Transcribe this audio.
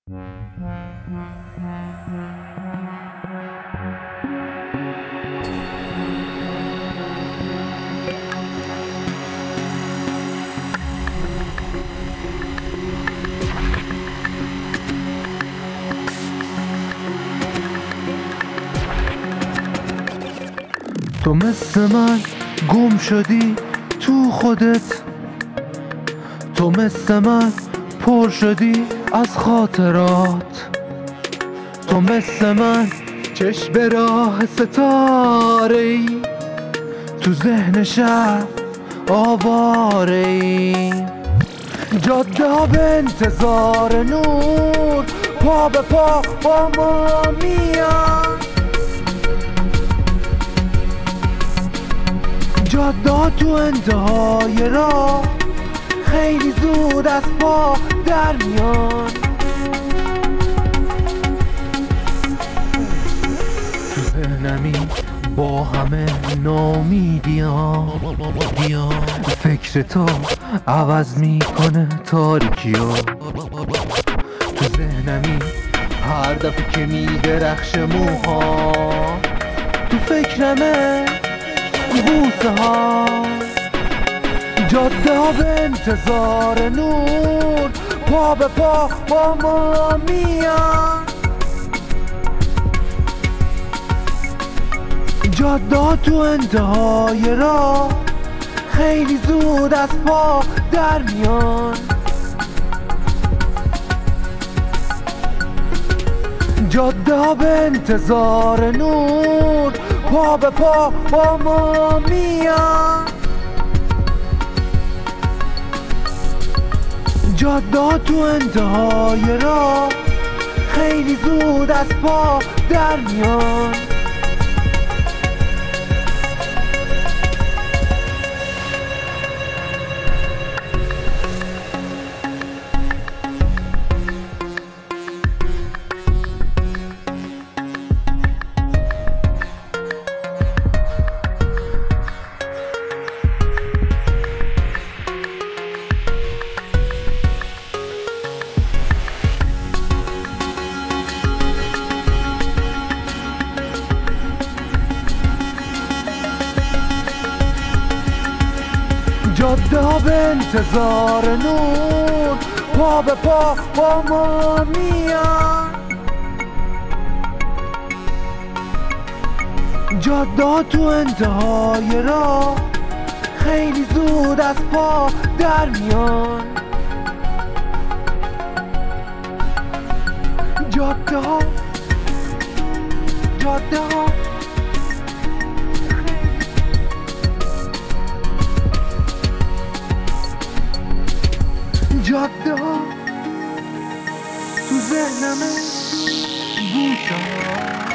تو مثل من گم شدی تو خودت، تو مثل من پر شدی از خاطرات، تو مثل من چشم به راه ستاره‌ای، تو ذهن شب آواره‌ای. جاده به انتظار نور، پا به پا با ما میان، جاده تو انتهای راه خیلی زود از پا در میان. تو ذهنمی با همه نامیدیام، فکر تو عوض میکنه تاریکیو. تو ذهنمی هر دفعه که میدرخشه موها، تو فکرمه بوسه ها. جاده به انتظار نور، پا به پا با ما میان، جاده تو انتهای راه خیلی زود از پا در میان. جاده به انتظار نور، پا به پا با ما میان، جاده تو انتهای راه خیلی زود از پا در میان. جاده به انتظار نور، پا به پا با ما میان، جاده تو انتهای راه خیلی زود از پا در میان. جاده ها جاده ها تو ذهنمه بوسه ها.